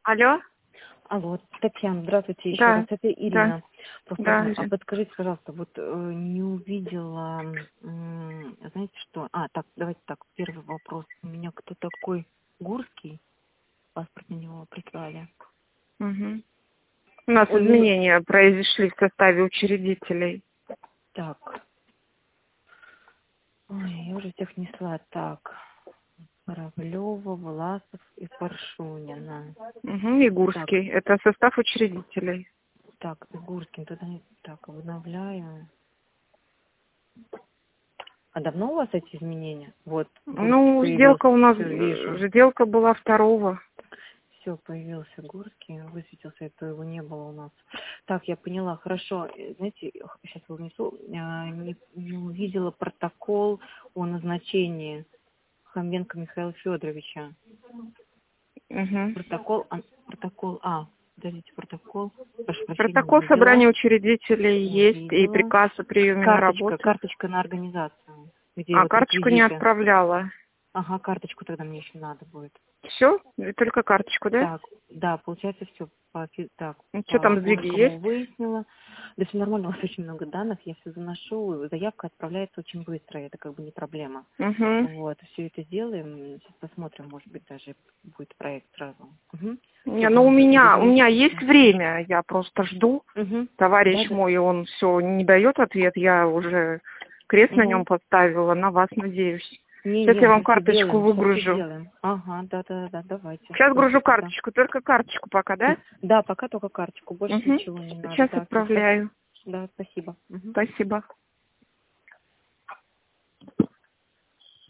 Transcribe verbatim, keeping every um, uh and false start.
Алло? Алло, Татьяна, здравствуйте еще Да, раз. Это Ирина. Просто, да. а подскажите, пожалуйста, вот э, не увидела, м, знаете что? А, так, давайте так, первый вопрос. У меня кто такой Гурский? Паспорт на него прислали. Мгм. У нас Он не... изменения произошли в составе учредителей. Так. Ой, я уже всех несла. Так. Воровлева, Власов и Паршунина. Угу, и Так, Гурский. Это состав учредителей. так, и Гурский. Туда не... Так, обновляю. А давно у вас эти изменения? Вот, Гурский Ну, появился. сделка у нас, Все, вижу. сделка была второго. Все, появился Гурский, высветился, это его не было у нас. Так, я поняла, хорошо. Э, Знаете, сейчас его внесу. А, Не, не увидела протокол о назначении Хоменко Михаила Федоровича. Угу. Протокол, а, протокол, а, подождите, протокол. Прошу прощения, Протокол не видела. собрания учредителей Не есть и видела. приказ о приеме на Карточка, работу. карточка на организацию, где А вот карточку не реквизиты. отправляла. Ага, карточку тогда мне еще надо будет. Все? Только карточку, да? Так, да, получается все по фи- так, Ну, что по там, сдвиги Гурскому есть? выяснила. Да все нормально, у вас очень много данных, я все заношу, заявка отправляется очень быстро, это как бы не проблема. Угу. Вот, все это сделаем, сейчас посмотрим, может быть, даже будет проект сразу. Угу. Не, Все, ну у там меня, у договорились. меня есть время, я просто жду. Угу. Да, Товарищ да. мой, он все не дает ответ, я уже крест на нем Угу. поставила, на вас надеюсь. Сейчас Не-не, я вам мы все карточку делаем, сейчас все выгружу. делаем. Ага, да-да-да, давайте. Сейчас гружу Спасибо, да. карточку, только карточку пока, да? Да, пока только карточку, больше Угу. ничего не надо. Сейчас Да, все, спасибо. отправляю. Да, спасибо. Мгм. Спасибо.